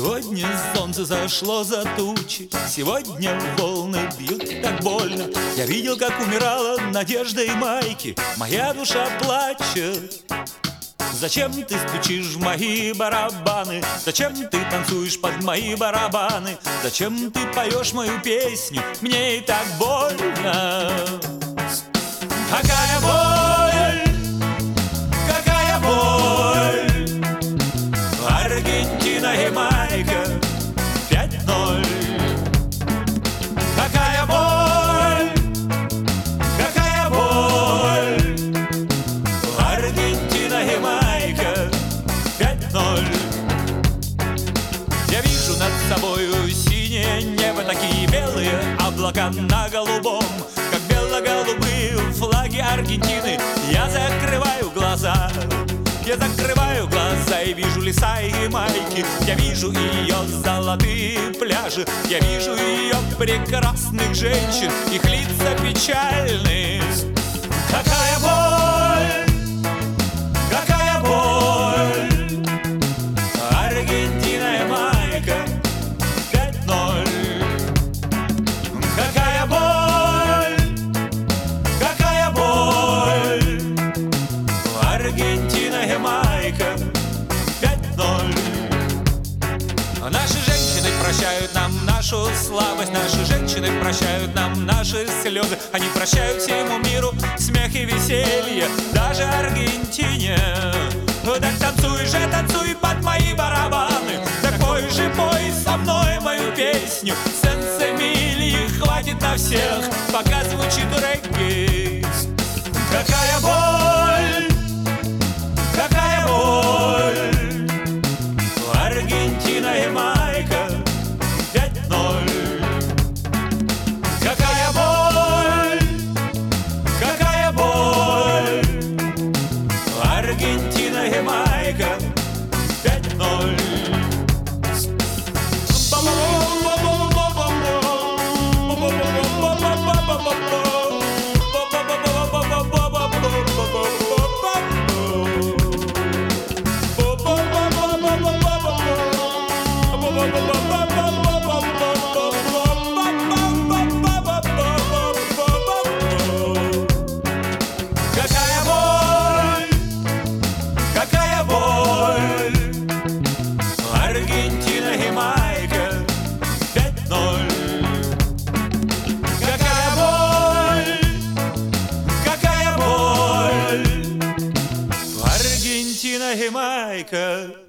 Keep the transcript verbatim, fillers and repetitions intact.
Сегодня солнце зашло за тучи, сегодня волны бьют так больно. Я видел, как умирала надежда и майки, моя душа плачет. Зачем ты стучишь в мои барабаны? Зачем ты танцуешь под мои барабаны? Зачем ты поешь мою песню? Мне и так больно. Какая боль, какая боль. Аргентина и Ямайка пять ноль. Какая боль, какая боль. Аргентина и Ямайка пять ноль. Я вижу над собою синее небо, такие белые облака на голубом, как бело-голубые флаги Аргентины. Я закрываю глаза, я закрываю глаза и вижу леса и Ямайки. Я вижу ее золотые пляжи, я вижу ее прекрасных женщин, их лица печальные. Какая боль, какая боль. Аргентина, Ямайка пять ноль. Какая боль, какая боль. Аргентина, Ямайка пять ноль. Наши женщины прощают нам нашу слабость, наши женщины прощают нам наши слезы. Они прощают всему миру смех и веселье, даже Аргентине. Так танцуй же, танцуй под мои барабаны, так пой же, пой со мной мою песню. Сенс-Эмилии хватит на всех, пока звучит регги. Какая боль, какая боль. Аргентина, Ямайка пять ноль. Какая боль, какая боль. Аргентина, Ямайка пять ноль. Какая боль, какая боль. Аргентина, Ямайка пять ноль. Какая боль, какая боль. Аргентина, Ямайка